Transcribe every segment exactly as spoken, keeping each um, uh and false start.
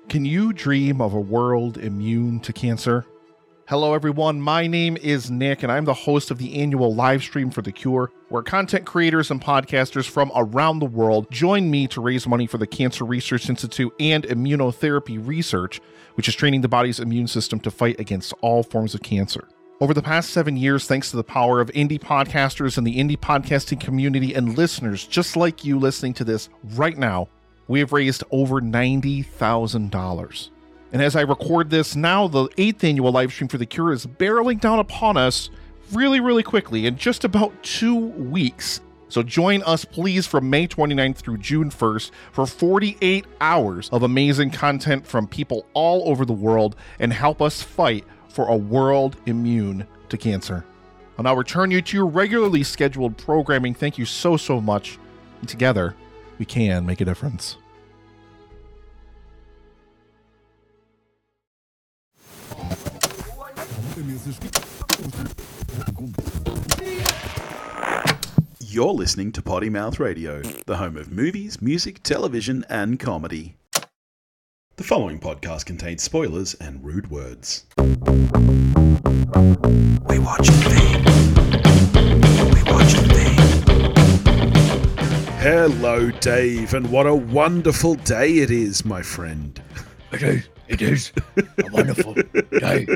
Can you dream of a world immune to cancer? Hello everyone, my name is Nick and I'm the host of the annual live stream for The Cure, where content creators and podcasters from around the world join me to raise money for the Cancer Research Institute and immunotherapy research, which is training the body's immune system to fight against all forms of cancer. Over the past seven years, thanks to the power of indie podcasters and the indie podcasting community and listeners just like you listening to this right now, we have raised over ninety thousand dollars. And as I record this now, the eighth annual live stream for The Cure is barreling down upon us really, really quickly in just about two weeks. So join us, please, from May twenty-ninth through June first for forty-eight hours of amazing content from people all over the world and help us fight for a world immune to cancer. I'll now return you to your regularly scheduled programming. Thank you so, so much. And together, we can make a difference. You're listening to Potty Mouth Radio, the home of movies, music, television, and comedy. The following podcast contains spoilers and rude words. We watch V. We watch V. Hello, Dave, and what a wonderful day it is, my friend. It is. It is a wonderful day.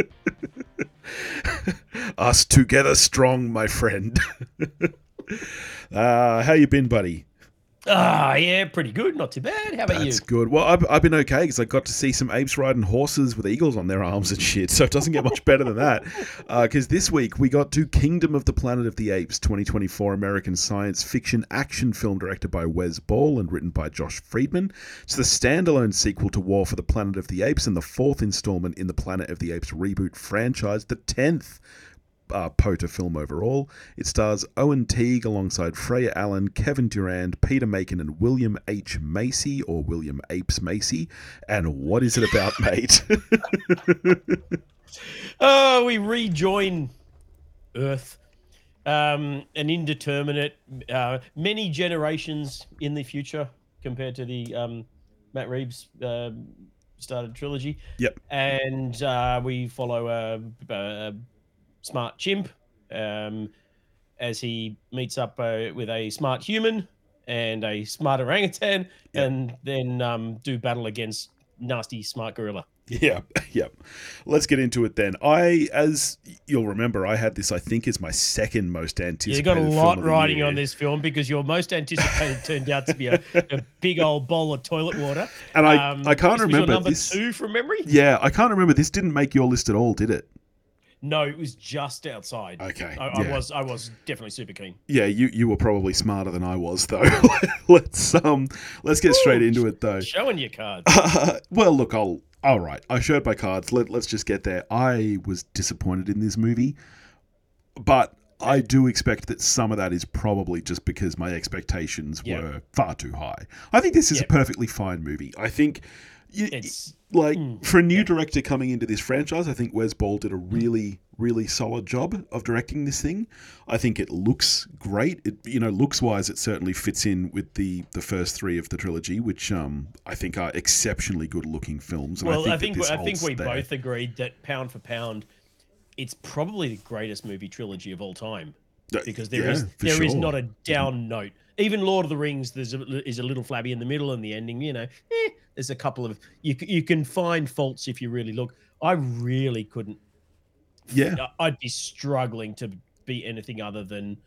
Us together strong, my friend. uh, how you been, buddy? Ah, yeah, pretty good. Not too bad. How about you? That's good. Well, I've, I've been okay because I got to see some apes riding horses with eagles on their arms and shit, so it doesn't get much better than that. Because uh, this week we got to Kingdom of the Planet of the Apes, twenty twenty-four American science fiction action film directed by Wes Ball and written by Josh Friedman. It's the standalone sequel to War for the Planet of the Apes and the fourth installment in the Planet of the Apes reboot franchise, the tenth Uh, Potter film overall. It stars Owen Teague alongside Freya Allen, Kevin Durand, Peter Macon, and William H. Macy, or William Apes Macy. And what is it about, mate? Oh, we rejoin Earth. Um, an indeterminate, uh, many generations in the future compared to the um, Matt Reeves uh, started trilogy. Yep. And uh, we follow a, a smart chimp um, as he meets up uh, with a smart human and a smart orangutan, yep. and then um, do battle against nasty smart gorilla. Yeah, yeah. Let's get into it then. I, as you'll remember, I had this, I think, is my second most anticipated. You got a lot riding year. on this film because your most anticipated turned out to be a, a big old bowl of toilet water. And I, um, I can't this remember was your number this. two from memory. Yeah, I can't remember. This didn't make your list at all, did it? No, it was just outside. Okay, I, yeah. I was I was definitely super keen. Yeah, you, you were probably smarter than I was, though. let's um let's get Ooh, straight into it, though. Showing your cards. Uh, well, look, I'll all right. I showed my cards. Let let's just get there. I was disappointed in this movie, but I do expect that some of that is probably just because my expectations yep. were far too high. I think this is yep. a perfectly fine movie. I think. You, it's like mm, for a new yeah. director coming into this franchise, I think Wes Ball did a really, really solid job of directing this thing. I think it looks great. It, you know, looks wise, it certainly fits in with the, the first three of the trilogy, which um, I think are exceptionally good looking films. And well, I think I think, I think we there. both agreed that pound for pound, it's probably the greatest movie trilogy of all time because there yeah, is there sure. is not a down note. Even Lord of the Rings, there's a, is a little flabby in the middle, and the ending, you know, eh, there's a couple of you. You can find faults if you really look. I really couldn't. Yeah, I'd be struggling to be anything other than.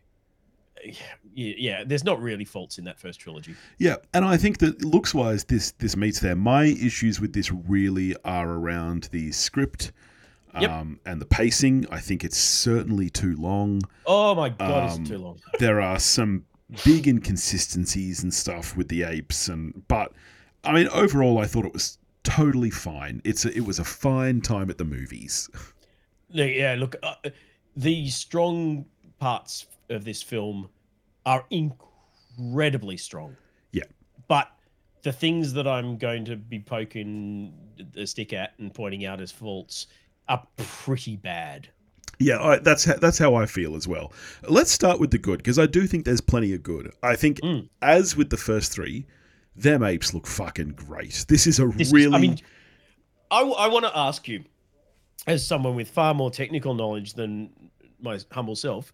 Yeah, yeah, there's not really faults in that first trilogy. Yeah, and I think that looks-wise, this this meets there. My issues with this really are around the script. Yep. Um, and the pacing. I think it's certainly too long. Oh my god, um, it's too long. There are some big inconsistencies and stuff with the apes, and but I mean overall I thought it was totally fine. It's a, it was a fine time at the movies. Yeah, look, uh, the strong parts of this film are incredibly strong. Yeah, but the things that I'm going to be poking the stick at and pointing out as faults are pretty bad. Yeah, I, that's how, that's how I feel as well. Let's start with the good, because I do think there's plenty of good. I think, mm. as with the first three, them apes look fucking great. This is a This really. is, I mean, I, I want to ask you, as someone with far more technical knowledge than my humble self,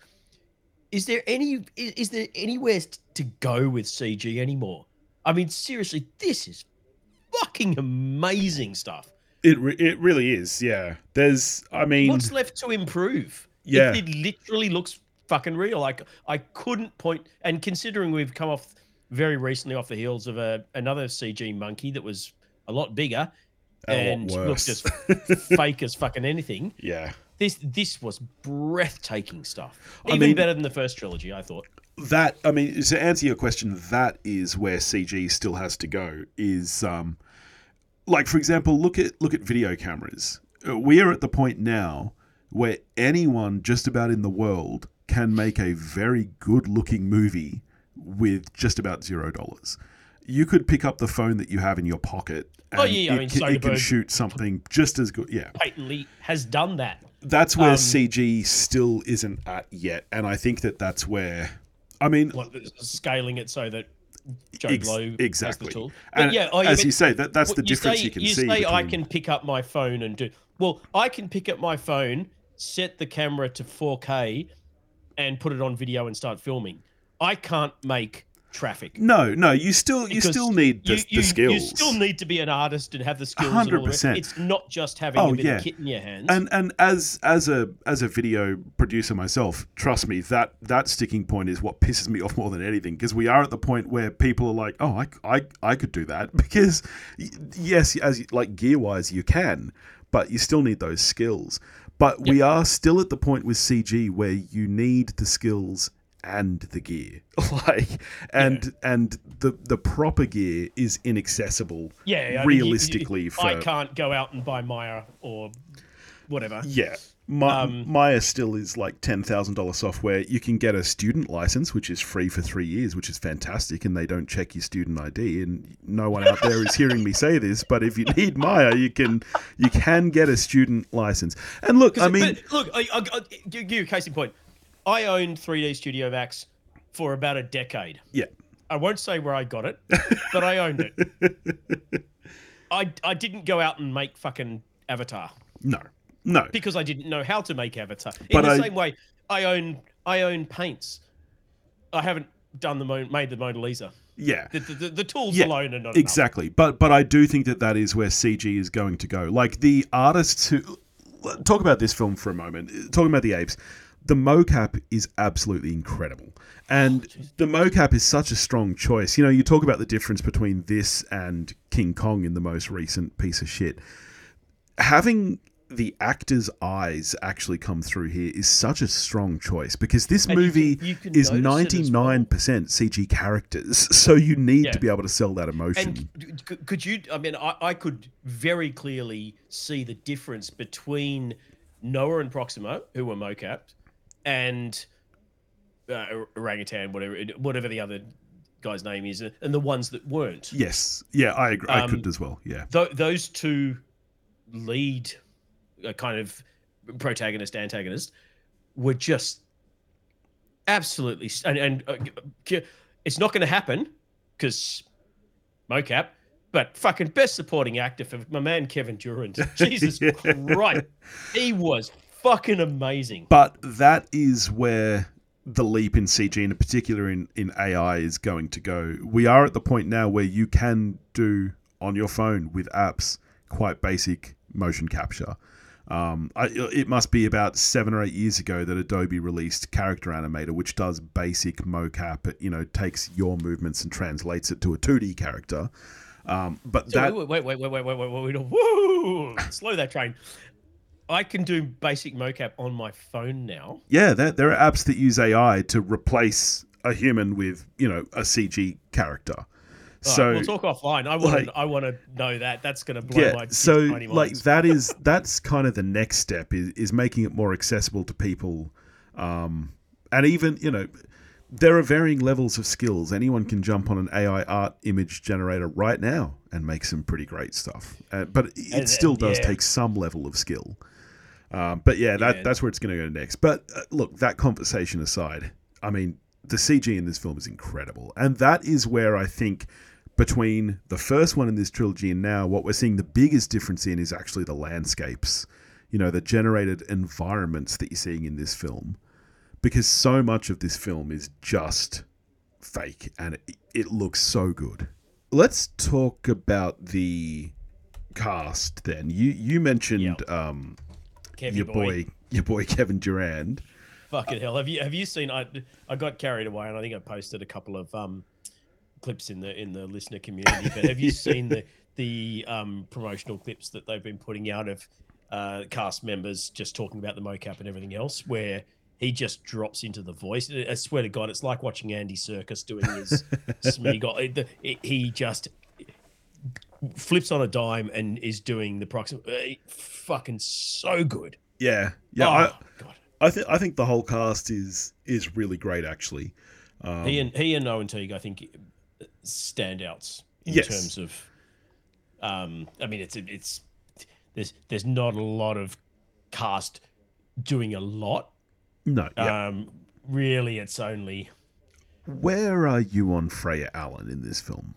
is there any is, is there anywhere to go with C G anymore? I mean, seriously, this is fucking amazing stuff. It re- it really is, yeah. There's, I mean, what's left to improve? Yeah, it, it literally looks fucking real. Like I couldn't point, and considering we've come off very recently off the heels of a another C G monkey that was a lot bigger and looked just fake as fucking anything. Yeah, this this was breathtaking stuff. I Even mean, better than the first trilogy, I thought. That, I mean, to answer your question, that is where C G still has to go. Is um, like, for example, look at look at video cameras. We are at the point now where anyone just about in the world can make a very good-looking movie with just about zero dollars. You could pick up the phone that you have in your pocket, and oh, yeah, it, I mean, can, it can Soderbergh shoot something just as good. Yeah, patently has done that. That's where Um, C G still isn't at yet, and I think that that's where. I mean, what, scaling it so that Joe ex- Blow exactly. has the tool. But And yeah, oh, yeah, as but you say, that that's the you difference say, you can you see. say I between- can pick up my phone and do. Well, I can pick up my phone, set the camera to four K, and put it on video and start filming. I can't make traffic. No, no, you still you Because still need the, you, you, the skills. You still need to be an artist and have the skills. one hundred percent. It's not just having Oh, a bit yeah. of kit in your hands. And and as as a as a video producer myself, trust me, that that sticking point is what pisses me off more than anything, because we are at the point where people are like, oh, I, I, I could do that, because y- yes, as like gear wise you can, but you still need those skills. But we are still at the point with C G where you need the skills and the gear, like, and yeah. and the the proper gear is inaccessible. Yeah, I realistically, mean, you, you, for I can't go out and buy Maya or whatever. Yeah, Ma- um, Maya still is like ten thousand dollar software. You can get a student license, which is free for three years, which is fantastic, and they don't check your student I D. And no one out there is hearing me say this, but if you need Maya, you can you can get a student license. And look, I mean, but look, I, I, I, give you a case in point. I owned three D Studio Max for about a decade. Yeah. I won't say where I got it, but I owned it. I, I didn't go out and make fucking Avatar. No, no. Because I didn't know how to make Avatar. In But the I, same way, I own I own paints. I haven't done the Mo- made the Mona Lisa. Yeah. The, the, the tools yeah, alone are not exactly. enough. But but I do think that that is where C G is going to go. Like the artists who talk about this film for a moment. Talking about the apes. The mocap is absolutely incredible. And the mocap is such a strong choice. You know, you talk about the difference between this and King Kong in the most recent piece of shit. Having the actor's eyes actually come through here is such a strong choice, because this And movie you can- you can is notice it as ninety-nine percent C G characters. So you need Yeah. to be able to sell that emotion. And c- could you, I mean, I, I could very clearly see the difference between Noah and Proxima, who were mocapped, and uh, Orangutan, whatever whatever the other guy's name is, and the ones that weren't. Yes. Yeah, I agree. I Um, could as well. Yeah. Th- those two lead uh, kind of protagonist, antagonist, were just absolutely... st- And, and uh, it's not going to happen because mocap, but fucking best supporting actor for my man Kevin Durant. Jesus Yeah. Christ. He was fucking amazing. But that is where the leap in C G, and in particular in, in A I, is going to go. We are at the point now where you can do on your phone with apps quite basic motion capture. Um, I, it must be about seven or eight years ago that Adobe released Character Animator, which does basic mocap. It, you know, takes your movements and translates it to a two D character. Um, but So that wait, wait, wait, wait, wait, wait, wait, wait, wait, woo! Slow that train. I can do basic mocap on my phone now. Yeah, there, there are apps that use A I to replace a human with, you know, a C G character. All So right, we'll talk offline. I want like- to. I want to know that. That's going to blow yeah, my so tiny like minds. that is that's kind of the next step is is making it more accessible to people, um, and even you know. There are varying levels of skills. Anyone can jump on an A I art image generator right now and make some pretty great stuff. Uh, but it And- still and, does yeah. take some level of skill. Um, but yeah, that, Yeah. that's where it's going to go next. But uh, look, that conversation aside, I mean, the C G in this film is incredible. And that is where I think between the first one in this trilogy and now, what we're seeing the biggest difference in is actually the landscapes, you know, the generated environments that you're seeing in this film. Because so much of this film is just fake and it, it looks so good. Let's talk about the cast then. You you mentioned Yep. um, Kevin your boy. boy your boy Kevin Durand. Fucking hell. Have you have you seen I I got carried away and I think I posted a couple of um clips in the in the listener community, but have you seen the the um promotional clips that they've been putting out of uh cast members just talking about the mocap and everything else, where he just drops into the voice? I swear to God, it's like watching Andy Serkis doing his Smeagol. It- it- He just flips on a dime and is doing the proximate. Fucking so good. Yeah, yeah. Oh, I, God. I think I think the whole cast is is really great, actually. Um, He and he and Owen Teague, I think, standouts in Yes. terms of. Um, I mean, it's it's there's there's not a lot of cast doing a lot. no, yeah. Um, really, it's only Where are you on Freya Allen in this film?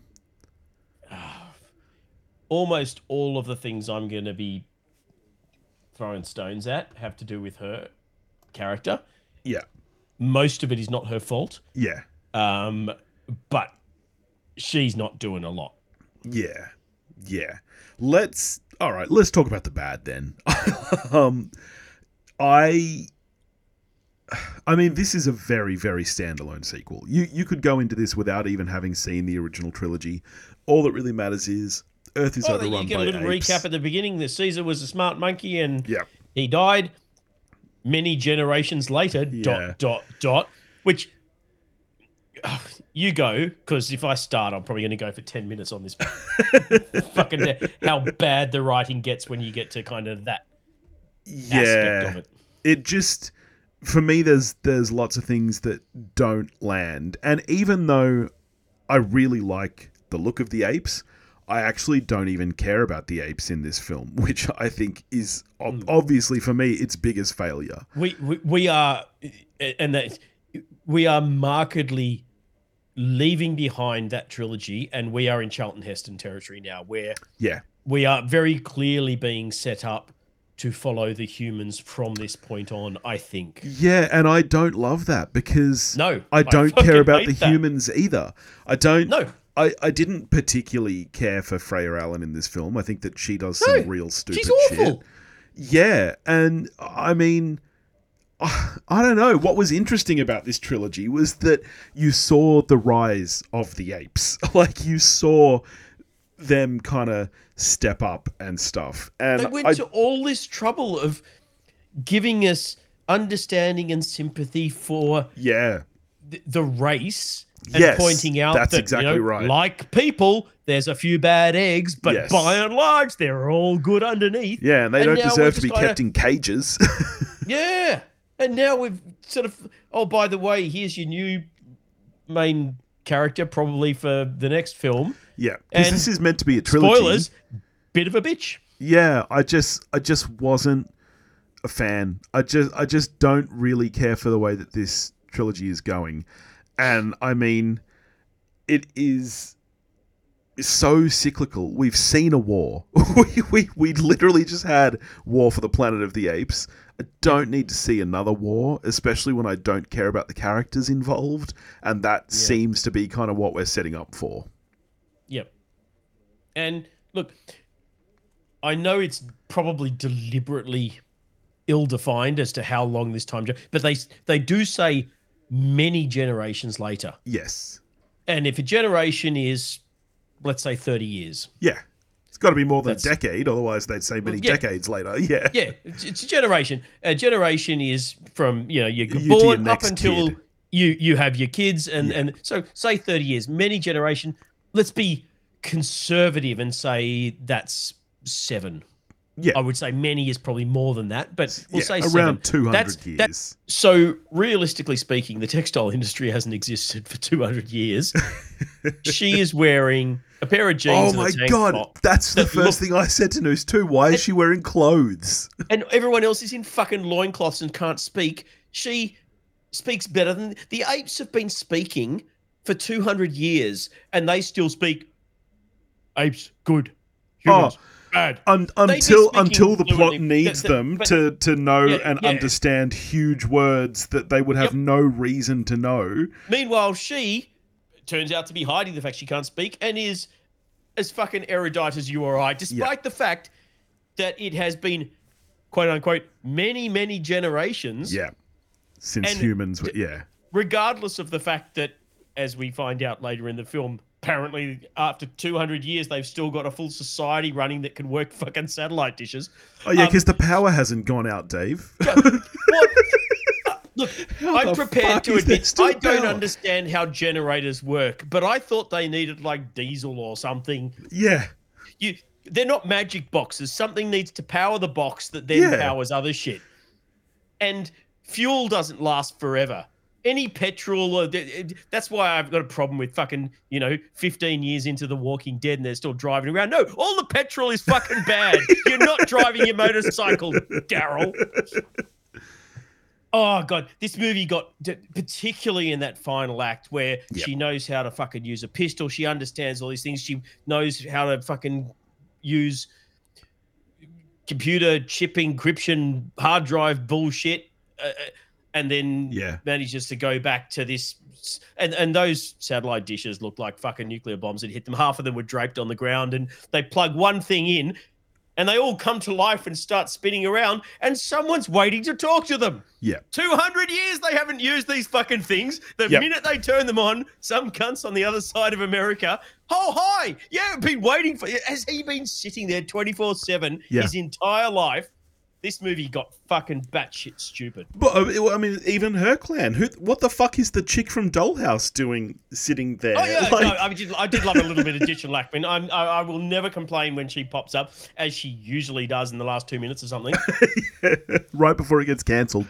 almost all of the things I'm going to be throwing stones at have to do with her character. Yeah, Most of it is not her fault, yeah, um, but she's not doing a lot. yeah, yeah. Let's all right. Let's talk about the bad then. um, I. I mean, this is a very, very standalone sequel. You you could go into this without even having seen the original trilogy. All that really matters is Earth is Oh, overrun you get by a little apes. recap at the beginning. The Caesar was a smart monkey and Yeah, he died many generations later. Yeah. Dot dot dot. Which ugh, you go, because if I start, I'm probably going to go for ten minutes on this. Fucking how bad the writing gets when you get to kind of that aspect of yeah. it. It just, for me, there's there's lots of things that don't land, and even though I really like the look of the apes, I actually don't even care about the apes in this film, which I think is ob- Mm. obviously for me its biggest failure. We, we we are, and that we are markedly leaving behind that trilogy, and we are in Charlton Heston territory now, where Yeah, we are very clearly being set up to follow the humans from this point on, I think. yeah, and I don't love that because No, I I don't fucking care about hate the that. humans either. I don't. No. I, I didn't particularly care for Freya Allen in this film. I think that she does some No, real stupid she's shit. awful. Yeah, and I mean, I don't know. What was interesting about this trilogy was that you saw the rise of the apes. Like, you saw them kind of step up and stuff. And They went I, to all this trouble of giving us understanding and sympathy for yeah, th- the race and Yes, pointing out that's that, exactly you know, right. like people, there's a few bad eggs, but Yes. by and large, they're all good underneath. yeah, and they And don't now deserve we're to be just kinda- kept in cages. Yeah. And now we've sort of, oh, by the way, here's your new main character, probably for the next film. Yeah, because And this is meant to be a trilogy. Spoilers, bit of a bitch. Yeah, I just I just wasn't a fan. I just I just don't really care for the way that this trilogy is going. And I mean, it is so cyclical. We've seen a war. we, we we literally just had War for the Planet of the Apes. I don't need to see another war, especially when I don't care about the characters involved, and that Yeah. seems to be kind of what we're setting up for. Yep. And look, I know it's probably deliberately ill-defined as to how long this time, but they they do say many generations later. Yes. And if a generation is, let's say, thirty years, Yeah. It's got to be more than That's- a decade, otherwise they'd say many Yeah. decades later. Yeah. yeah, it's, it's a generation. A generation is from, you know, you're You to your born up next until kid. you you have your kids, and Yeah. and so say thirty years, many generation. Let's be conservative and say that's seven. Yeah. I would say many is probably more than that, but we'll Yeah, say around seven. two hundred That's- years. that- so realistically speaking, the textile industry hasn't existed for two hundred years. She is wearing a pair of jeans Oh and my a tank god, top, that's the that first look- thing I said to Noose too. Why is she wearing clothes? and everyone else is in fucking loincloths and can't speak. She speaks better than the apes have been speaking for two hundred years, and they still speak apes good, humans Oh, bad. Un- They'd be until speaking until the plot fluently. needs Th- th- them but- to, to know Yeah, and yeah. understand huge words that they would have Yep. no reason to know. Meanwhile, she turns out to be hiding the fact she can't speak and is as fucking erudite as you or I, despite the fact that it has been, quote unquote, many, many generations. Yeah, since And humans were, yeah. Regardless of the fact that, as we find out later in the film, apparently after two hundred years, they've still got a full society running that can work fucking satellite dishes. Oh yeah, Um, because the power hasn't gone out, Dave. What? Uh, Look, How I'm the prepared fuck to is there admit still I don't power? understand how generators work, but I thought they needed like diesel or something. Yeah, You, they're not magic boxes. Something needs to power the box that then Yeah. powers other shit. And fuel doesn't last forever. Any petrol, or that's why I've got a problem with fucking, you know, fifteen years into The Walking Dead and they're still driving around. No, all the petrol is fucking bad. You're not driving your motorcycle, Daryl. Oh, God. This movie got, particularly in that final act where Yep. she knows how to fucking use a pistol. She understands all these things. She knows how to fucking use computer chip encryption, hard drive bullshit. Uh, and then Yeah. manages to go back to this. And, and those satellite dishes looked like fucking nuclear bombs that hit them. Half of them were draped on the ground, and they plug one thing in, and they all come to life and start spinning around, and someone's waiting to talk to them. yeah. two hundred years they haven't used these fucking things. The Yep. minute they turn them on, some cunts on the other side of America, oh, hi, yeah, I've been waiting for you. Has he been sitting there twenty-four seven Yeah. his entire life? This movie got fucking batshit stupid. But uh, I mean, even her clan. Who? What the fuck is the chick from Dollhouse doing sitting there? Oh yeah, Like- no, I did. I did love a little bit of Ditch and Lackman. I'm, I, I will never complain when she pops up, as she usually does in the last two minutes or something. right before it gets cancelled.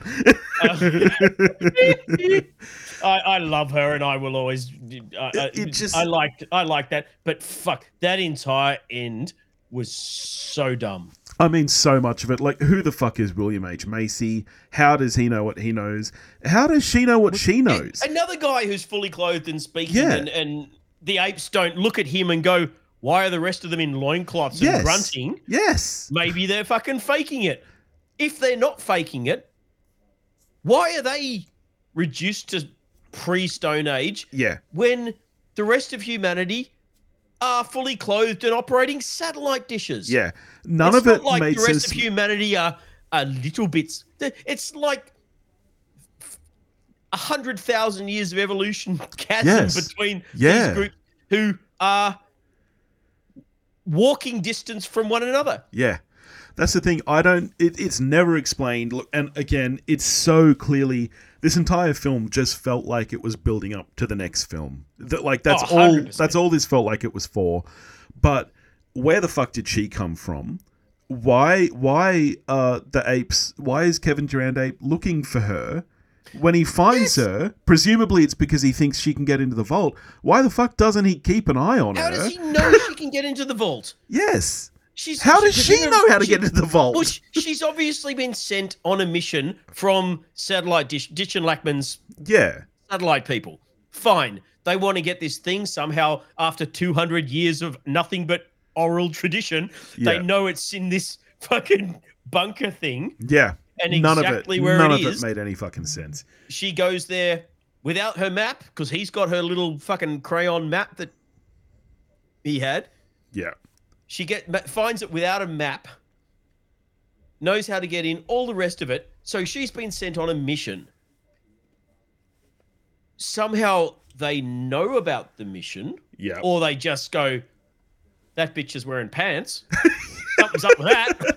I, I love her, and I will always. I, I, It just- I liked. I like that, but fuck, that entire end was so dumb. I mean, so much of it. Like, who the fuck is William H. Macy? How does he know what he knows? How does she know what she knows? Another guy who's fully clothed and speaking, Yeah. and, and the apes don't look at him and go, "Why are the rest of them in loincloths and Yes. grunting?" Yes. Maybe they're fucking faking it. If they're not faking it, why are they reduced to pre-Stone Age Yeah. when the rest of humanity are fully clothed and operating satellite dishes? Yeah. None it's of not it like made the rest sense. of humanity are, are little bits. It's like a hundred thousand years of evolution chasm Yes. between Yeah. these groups who are walking distance from one another. Yeah. That's the thing. I don't. It, it's never explained. Look, and again, it's so clearly. This entire film just felt like it was building up to the next film. That like that's Oh, all. one hundred percent. That's all this felt like it was for. But where the fuck did she come from? Why? Why? Uh, the apes. Why is Kevin Durand ape looking for her? When he finds her, presumably it's because he thinks she can get into the vault. Why the fuck doesn't he keep an eye on How her? does he know she can get into the vault? Yes. She's, How does she presumably- know how to she- get into the vault? Well, she- she's obviously been sent on a mission from satellite Dish, Ditch and Lackman's Yeah. satellite people. Fine. They want to get this thing somehow after two hundred years of nothing but oral tradition. Yeah. They know it's in this fucking bunker thing. Yeah. And none exactly of it, where none it of is. it made any fucking sense. She goes there without her map because he's got her little fucking crayon map that he had. Yeah. She get ma- finds it without a map, knows how to get in, all the rest of it. So she's been sent on a mission. Somehow they know about the mission, Yeah. or they just go, "That bitch is wearing pants." Something's up with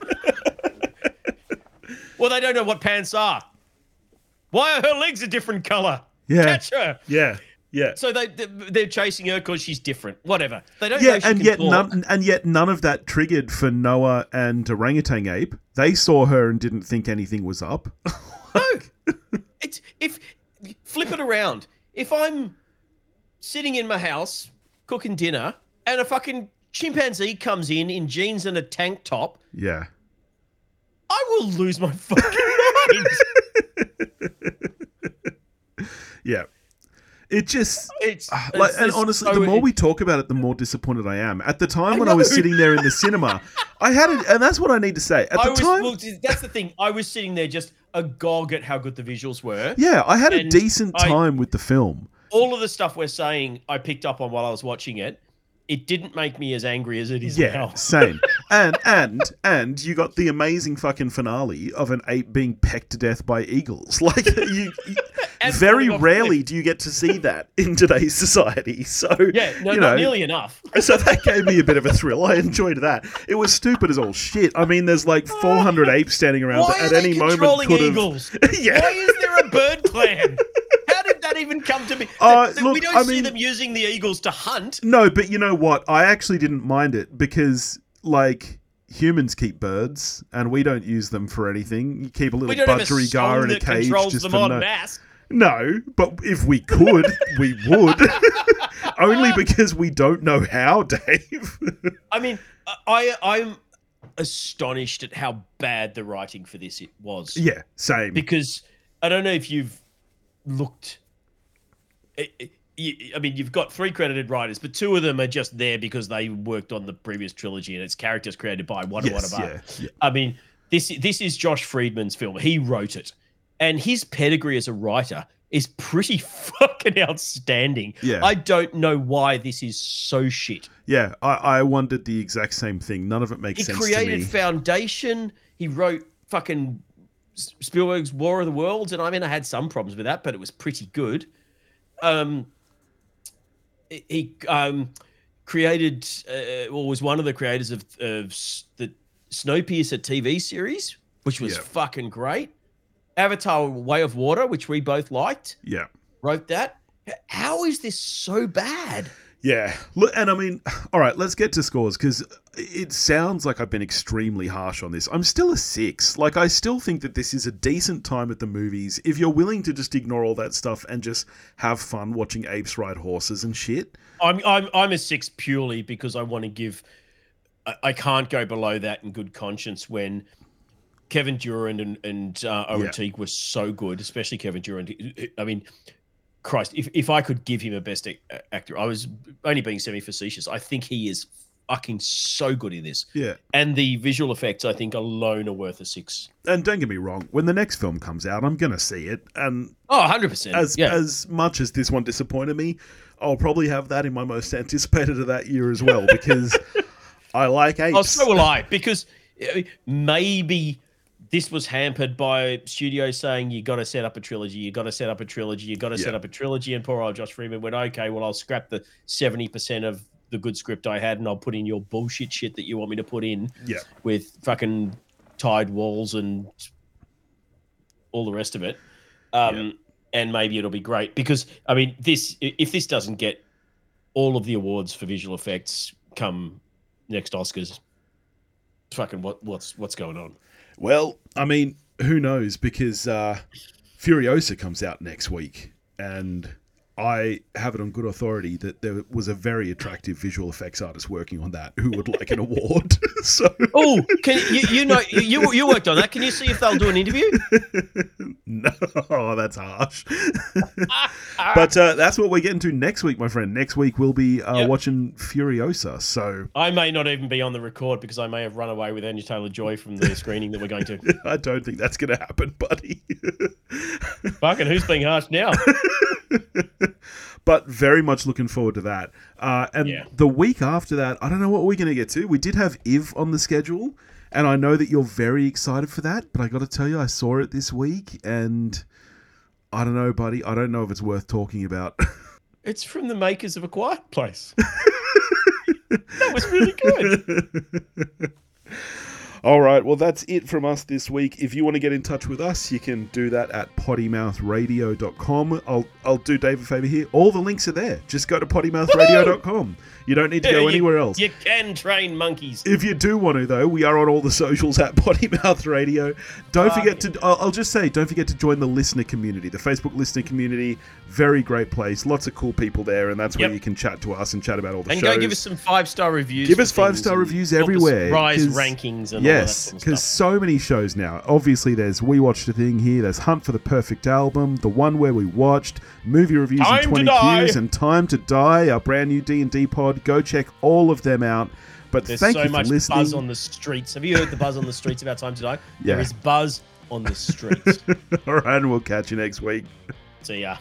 that. Well, they don't know what pants are. Why are her legs a different color? Yeah. Catch her. Yeah. Yeah. So they they're chasing her because she's different. Whatever. They don't Yeah, know she and can yet talk. none and yet none of that triggered for Noah and Orangutan Ape. They saw her and didn't think anything was up. No. It's if flip it around. If I'm sitting in my house cooking dinner and a fucking chimpanzee comes in in jeans and a tank top, Yeah. I will lose my fucking mind. Yeah. It just, It's, uh, like, it's and just honestly, so- the more we talk about it, the more disappointed I am. At the time I when I was know. sitting there in the cinema, I had it, and that's what I need to say. At I the was, time, well, that's the thing. I was sitting there just agog at how good the visuals were. yeah, I had a and decent I- time with the film. All of the stuff we're saying, I picked up on while I was watching it. It didn't make me as angry as it is Yeah, now. same. And and and you got the amazing fucking finale of an ape being pecked to death by eagles. Like you, you And very falling off rarely cliff. do you get to see that in today's society. So Yeah, no, you not know, nearly enough. so that gave me a bit of a thrill. I enjoyed that. It was stupid as all shit. I mean, there's like four hundred apes standing around Why that are at they any moment controlling could have. eagles? Yeah. Why is there a bird clan? How did that even come to be? Uh, Th- th- look, we don't I see mean- them using the eagles to hunt. No, but you know what? I actually didn't mind it because, like, humans keep birds and we don't use them for anything. You keep a little We don't have a budgerigar song in a that cage controls just them for en no. masse. No, but if we could, we would. Only because we don't know how, Dave. I mean, I I'm astonished at how bad the writing for this it was. Yeah, same. Because I don't know if you've looked. I I- I mean, you've got three credited writers, but two of them are just there because they worked on the previous trilogy and it's characters created by Wada Yes, Wada. yeah, yeah. I mean, this this is Josh Friedman's film. He wrote it, and his pedigree as a writer is pretty fucking outstanding. Yeah. I don't know why this is so shit. Yeah, I, I wondered the exact same thing. None of it makes He sense to created me. Foundation. He wrote fucking Spielberg's War of the Worlds, and I mean, I had some problems with that, but it was pretty good. Um, he um created, uh, or was one of the creators of, of s- the Snowpiercer T V series, which was Yeah. fucking great. Avatar: Way of Water, which we both liked, Yeah. wrote that. How is this so bad? Yeah. Look, and I mean, all right, let's get to scores because it sounds like I've been extremely harsh on this. I'm still a six. Like, I still think that this is a decent time at the movies. If you're willing to just ignore all that stuff and just have fun watching apes ride horses and shit. I'm I'm I'm a six purely because I want to give. I, I can't go below that in good conscience when Kevin Durand and and uh, Owen Yeah. Teague were so good, especially Kevin Durand. I mean, Christ, if if I could give him a best ac- actor, I was only being semi facetious. I think he is fucking so good in this, Yeah. and the visual effects I think alone are worth a six. And don't get me wrong, when the next film comes out, I'm going to see it. And Oh, one hundred percent. as Yeah. as much as this one disappointed me, I'll probably have that in my most anticipated of that year as well because I like apes. Oh, so will I, because uh, maybe this was hampered by studios saying you got to set up a trilogy, you got to set up a trilogy, you got to set Yeah. up a trilogy, and poor old Josh Freeman went, okay, well, I'll scrap the seventy percent of the good script I had and I'll put in your bullshit shit that you want me to put in Yeah. with fucking tied walls and all the rest of it. Um, Yeah. And maybe it'll be great because, I mean, this if this doesn't get all of the awards for visual effects come next Oscars, fucking what what's what's going on? Well, I mean, who knows? Because uh, Furiosa comes out next week, and I have it on good authority that there was a very attractive visual effects artist working on that who would like an award. So, Oh, can you you know you you worked on that? Can you see if they'll do an interview? no, oh, that's harsh. But uh, that's what we're getting to next week, my friend. Next week we'll be uh, Yep. watching Furiosa. So I may not even be on the record because I may have run away with Anya Taylor-Joy from the screening that we're going to. I don't think that's going to happen, buddy. Fucking who's being harsh now? But very much looking forward to that. Uh, and Yeah. the week after that, I don't know what we're going to get to. We did have I V on the schedule, and I know that you're very excited for that, but I got to tell you, I saw it this week, and I don't know, buddy. I don't know if it's worth talking about. It's from the makers of A Quiet Place. That was really good. All right, well, that's it from us this week. If you want to get in touch with us, you can do that at potty mouth radio dot com. I'll I'll do Dave a favour here. All the links are there. Just go to potty mouth radio dot com. You don't need to go You- anywhere else. You can train monkeys. If you do want to, though, we are on all the socials at Potty Mouth Radio. Don't Fuck. forget to, I'll, I'll just say, don't forget to join the listener community, the Facebook listener community. Very great place. Lots of cool people there, and that's where Yep. you can chat to us and chat about all the And shows. go give us some five-star reviews. Give for us five-star things and reviews help us everywhere, Rise 'cause- rankings and Yes, all that because sort of so many shows now. Obviously, there's We Watched a Thing here, there's Hunt for the Perfect Album, The One Where We Watched, Movie Reviews Time in to twenty Die. Qs, and Time to Die, our brand new D and D pod. Go check all of them out. But There's thank so you for much listening. buzz on the streets. Have you heard the buzz on the streets about Time to Die? Yeah. There is buzz on the streets. All right, and we'll catch you next week. See ya.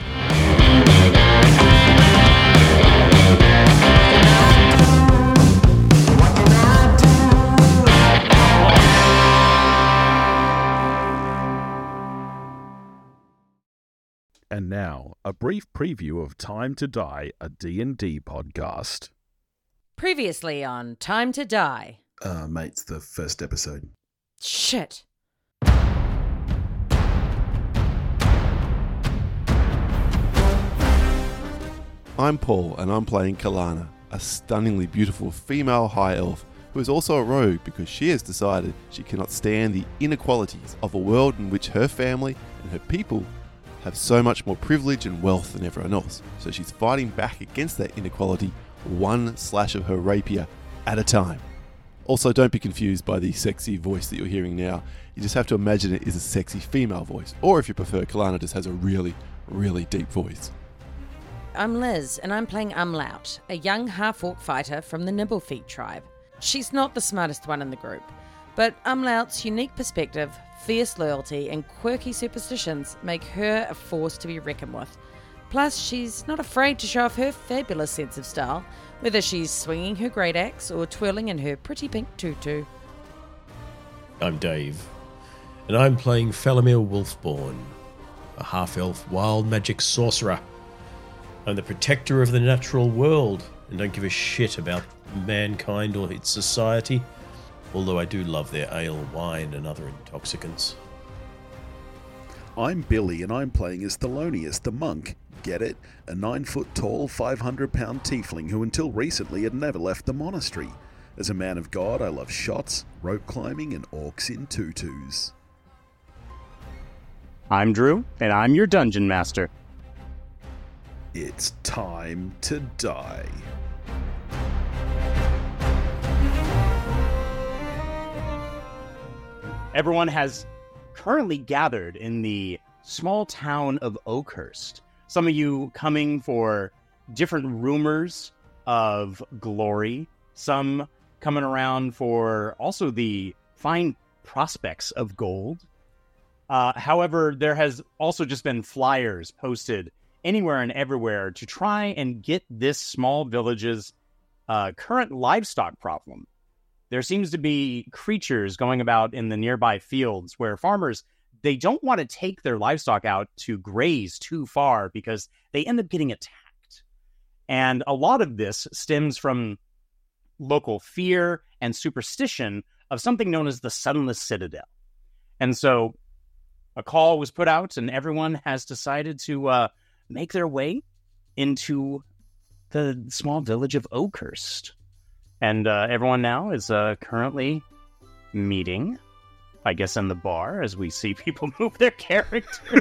And now, a brief preview of Time to Die, a D and D podcast. Previously on Time to Die. Uh, mate, it's the first episode. Shit. I'm Paul, and I'm playing Kalana, a stunningly beautiful female high elf who is also a rogue because she has decided she cannot stand the inequalities of a world in which her family and her people have so much more privilege and wealth than everyone else. So she's fighting back against that inequality, one slash of her rapier at a time. Also, don't be confused by the sexy voice that you're hearing now. You just have to imagine it is a sexy female voice, or if you prefer, Kalana just has a really, really deep voice. I'm Liz, and I'm playing Umlaut, a young half-orc fighter from the Nibblefeet tribe. She's not the smartest one in the group, but Umlaut's unique perspective, fierce loyalty, and quirky superstitions make her a force to be reckoned with. Plus, she's not afraid to show off her fabulous sense of style, whether she's swinging her great axe or twirling in her pretty pink tutu. I'm Dave, and I'm playing Falamir Wolfborn, a half-elf wild magic sorcerer. I'm the protector of the natural world, and don't give a shit about mankind or its society, although I do love their ale, wine, and other intoxicants. I'm Billy, and I'm playing as Thelonious the Monk. Get it? A nine-foot-tall, five hundred pound tiefling who until recently had never left the monastery. As a man of God, I love shots, rope climbing, and orcs in tutus. I'm Drew, and I'm your dungeon master. It's time to die. Everyone has currently gathered in the small town of Oakhurst. Some of you coming for different rumors of glory, some coming around for also the fine prospects of gold. Uh, however, there has also just been flyers posted anywhere and everywhere to try and get this small village's uh, current livestock problem. There seems to be creatures going about in the nearby fields where farmers, they don't want to take their livestock out to graze too far because they end up getting attacked. And a lot of this stems from local fear and superstition of something known as the Sunless Citadel. And so a call was put out, and everyone has decided to uh, make their way into the small village of Oakhurst. And uh, everyone now is uh, currently meeting, I guess, in the bar as we see people move their characters.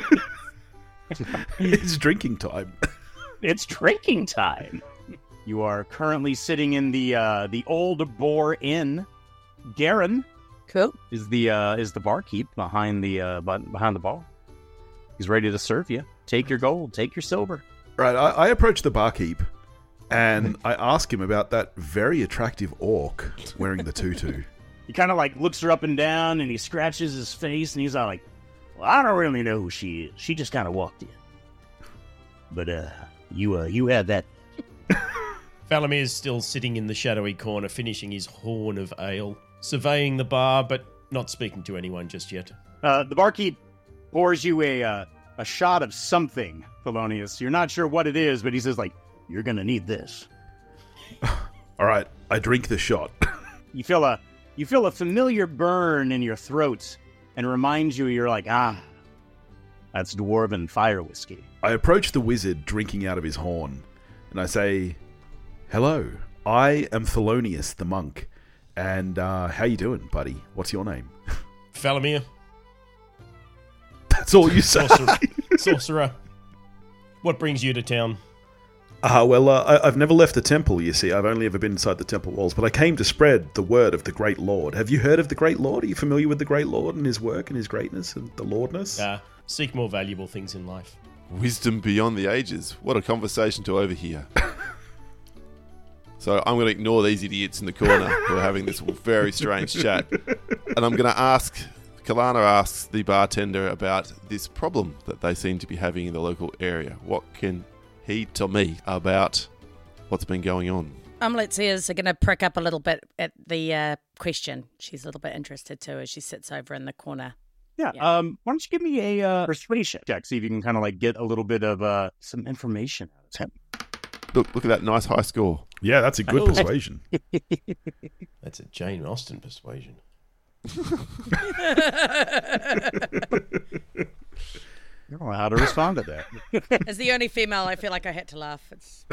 It's drinking time. It's drinking time. You are currently sitting in the uh, the Old Boar Inn. Garen Cool. is the uh, is the barkeep behind the uh, behind the bar. He's ready to serve you. Take your gold. Take your silver. Right, I, I approach the barkeep and I ask him about that very attractive orc wearing the tutu. He kind of like looks her up and down, and he scratches his face, and he's all like, "Well, I don't really know who she is. She just kind of walked in. But uh, you uh, you had that." Falamir is still sitting in the shadowy corner, finishing his horn of ale, surveying the bar, but not speaking to anyone just yet. Uh, the barkeep pours you a uh, a shot of something, Thelonious. You're not sure what it is, but he says, like, "You're gonna need this." All right, I drink the shot. You feel a you feel a familiar burn in your throat, and reminds you you're like, ah, that's dwarven fire whiskey. I approach the wizard drinking out of his horn, and I say, Hello, I am Thelonious the monk, and uh, how you doing, buddy? What's your name? Falamir, That's all you say. sorcerer. sorcerer. What brings you to town? Uh, well, uh, I, I've never left the temple, you see. I've only ever been inside the temple walls, but I came to spread the word of the Great Lord. Have you heard of the Great Lord? Are you familiar with the Great Lord and his work and his greatness and the Lordness? Uh, seek more valuable things in life. Wisdom beyond the ages. What a conversation to overhear. So I'm going to ignore these idiots in the corner who are having this very strange chat. And I'm going to ask, Kalana asks the bartender about this problem that they seem to be having in the local area. What can he tell me about what's been going on? Omelette's ears are going to prick up a little bit at the uh, question. She's a little bit interested too as she sits over in the corner. Yeah. Yeah. Um. Why don't you give me a uh, persuasion check? See if you can kind of like get a little bit of uh some information out of him. Look, look at that nice high score. Yeah, that's a good Oh. persuasion. That's a Jane Austen persuasion. I don't know how to respond to that. As the only female, I feel like I had to laugh. It's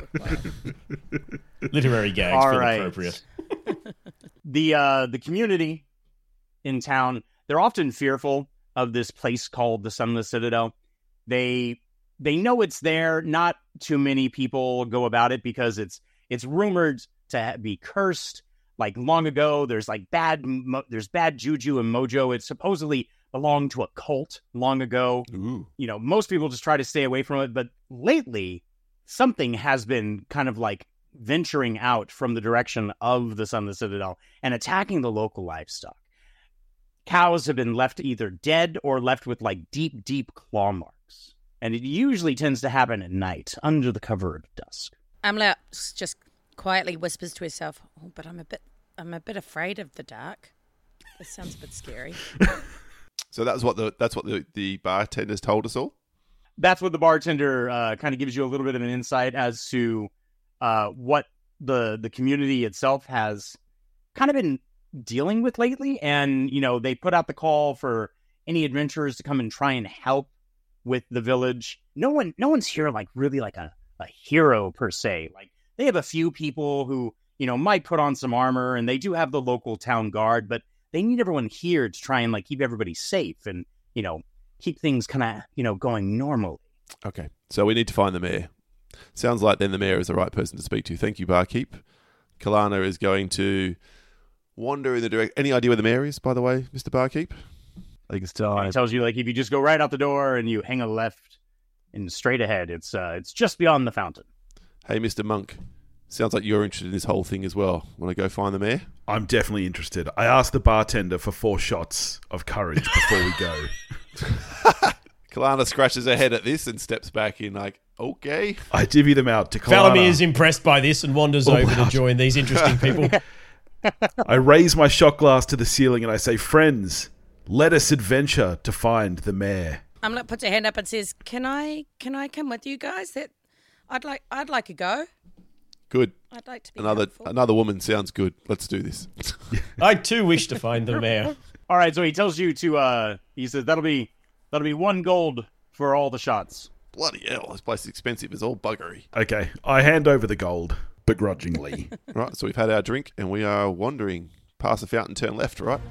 Literary gags All feel right. appropriate. the uh the community in town, they're often fearful of this place called the Sunless Citadel. They they know it's there. Not too many people go about it because it's it's rumored to be cursed. Like long ago, there's like bad mo- there's bad juju and mojo. It supposedly belonged to a cult long ago. Ooh. You know, most people just try to stay away from it, but lately something has been kind of like venturing out from the direction of the Sunless Citadel and attacking the local livestock. Cows have been left either dead or left with like deep, deep claw marks. And it usually tends to happen at night under the cover of dusk. Amla just quietly whispers to herself, "Oh, but I'm a bit, I'm a bit afraid of the dark. This sounds a bit scary." So that's what the that's what the, the bartenders told us all? That's what the bartender uh, kind of gives you a little bit of an insight as to uh, what the the community itself has kind of been dealing with lately. And, you know, they put out the call for any adventurers to come and try and help with the village. No one, no one's here like really like a, a hero per se. Like they have a few people who, you know, might put on some armor, and they do have the local town guard, but they need everyone here to try and like keep everybody safe and, you know, keep things kind of, you know, going normally. Okay, so we need to find the mayor. Sounds like then the mayor is the right person to speak to. Thank you, barkeep. Kalana is going to wander in the direct. Any idea where the mayor is, by the way, Mister Barkeep? I think it's still, it tells you like if you just go right out the door and you hang a left and straight ahead, it's uh, it's just beyond the fountain. Hey, Mister Monk. Sounds like you're interested in this whole thing as well. Want to go find the mayor? I'm definitely interested. I asked the bartender for four shots of courage before we go. Kalana scratches her head at this and steps back in like, okay. I divvy them out to Kalana. Falamir is impressed by this and wanders Oh, over wow. to join these interesting people. I raise my shot glass to the ceiling and I say, "Friends, let us adventure to find the mayor." Amlet puts her hand up and says, "Can I, can I come with you guys? That, I'd like, I'd like a go. Good. I'd like to be Another helpful." another woman sounds good. Let's do this. I too wish to find the mayor. All right, so he tells you to, uh, he says, that'll be, that'll be one gold for all the shots. Bloody hell, this place is expensive. It's all buggery. Okay, I hand over the gold, begrudgingly. Right, so we've had our drink and we are wandering past the fountain, turn left, right?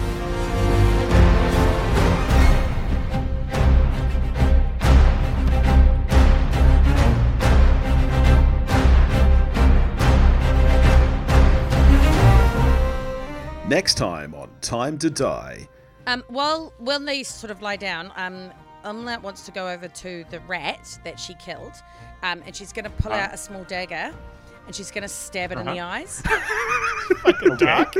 Next time on Time to Die. Um, while while they sort of lie down, um, Umlaut wants to go over to the rat that she killed, um, and she's going to pull out a small dagger, and she's going to stab it in the eyes. Fucking dark.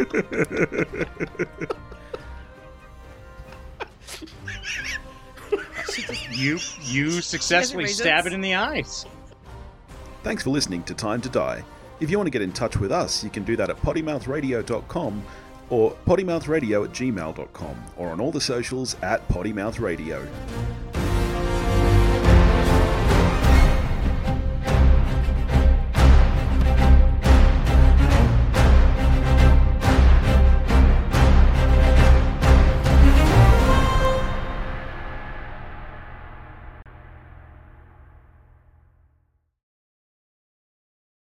You, you successfully reasons. stab it in the eyes. Thanks for listening to Time to Die. If you want to get in touch with us, you can do that at potty mouth radio dot com or pottymouthradio at gmail dot com or on all the socials at pottymouthradio.